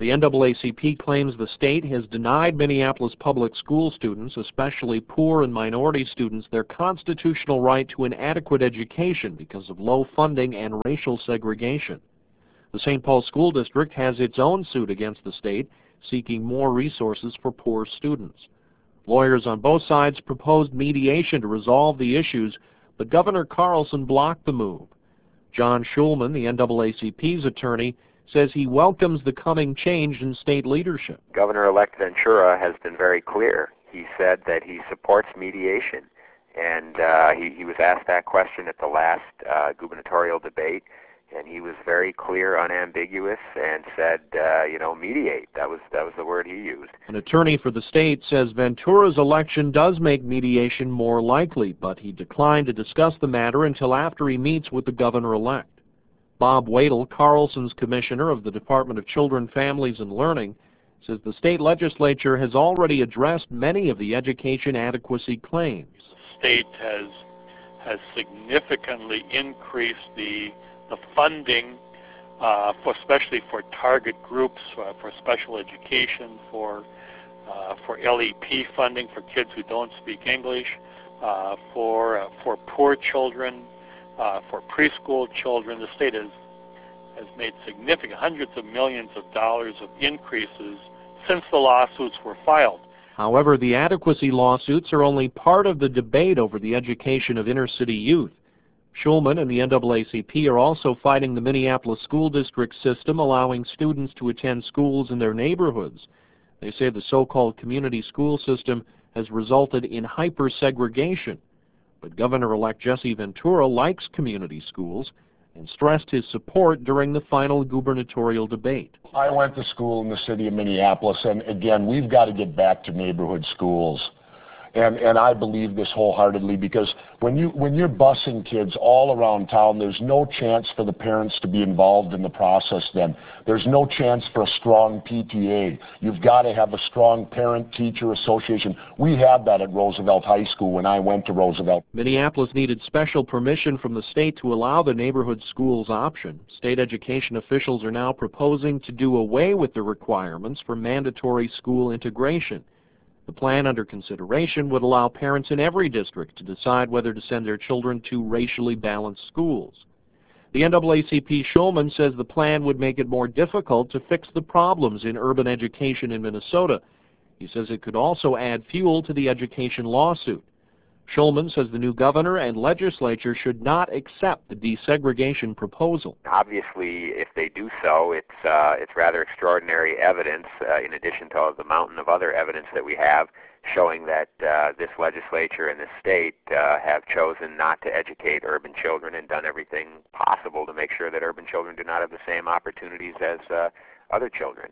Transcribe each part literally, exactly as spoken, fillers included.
The N double A C P claims the state has denied Minneapolis public school students, especially poor and minority students, their constitutional right to an adequate education because of low funding and racial segregation. The Saint Paul School District has its own suit against the state, seeking more resources for poor students. Lawyers on both sides proposed mediation to resolve the issues, but Governor Carlson blocked the move. John Schulman, the N double A C P's attorney, says he welcomes the coming change in state leadership. Governor-elect Ventura has been very clear. He said that he supports mediation, and uh, he, he was asked that question at the last uh, gubernatorial debate, and he was very clear, unambiguous, and said, uh, you know, mediate. That was, that was the word he used. An attorney for the state says Ventura's election does make mediation more likely, but he declined to discuss the matter until after he meets with the governor-elect. Bob Wadle, Carlson's commissioner of the Department of Children, Families, and Learning, says the state legislature has already addressed many of the education adequacy claims. The state has, has significantly increased the the funding, uh, for especially for target groups, uh, for special education, for uh, for L E P funding for kids who don't speak English, uh, for uh, for poor children, uh, for preschool children. The state has has made significant hundreds of millions of dollars of increases since the lawsuits were filed. However, the adequacy lawsuits are only part of the debate over the education of inner-city youth. Schulman and the N double A C P are also fighting the Minneapolis school district system, allowing students to attend schools in their neighborhoods. They say the so-called community school system has resulted in hyper-segregation. But Governor-elect Jesse Ventura likes community schools and stressed his support during the final gubernatorial debate. I went to school in the city of Minneapolis, and again, we've got to get back to neighborhood schools. And, and I believe this wholeheartedly, because when, you, when you're busing kids all around town, there's no chance for the parents to be involved in the process then. There's no chance for a strong P T A. You've got to have a strong parent-teacher association. We had that at Roosevelt High School when I went to Roosevelt. Minneapolis needed special permission from the state to allow the neighborhood schools option. State education officials are now proposing to do away with the requirements for mandatory school integration. The plan under consideration would allow parents in every district to decide whether to send their children to racially balanced schools. The N double A C P Schulman says the plan would make it more difficult to fix the problems in urban education in Minnesota. He says it could also add fuel to the education lawsuit. Schulman says the new governor and legislature should not accept the desegregation proposal. Obviously, if they do so, it's uh, it's rather extraordinary evidence, uh, in addition to the mountain of other evidence that we have, showing that uh, this legislature and this state uh, have chosen not to educate urban children and done everything possible to make sure that urban children do not have the same opportunities as uh, other children.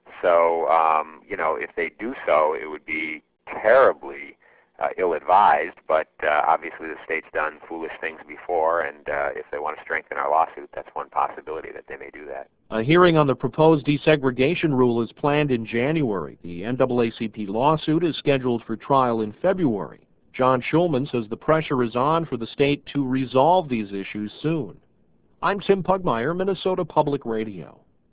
So, um, you know, if they do so, it would be terribly Uh, ill-advised, but uh, obviously the state's done foolish things before, and uh, if they want to strengthen our lawsuit, that's one possibility that they may do that. A hearing on the proposed desegregation rule is planned in January. The N double A C P lawsuit is scheduled for trial in February. John Schulman says the pressure is on for the state to resolve these issues soon. I'm Tim Pugmire, Minnesota Public Radio.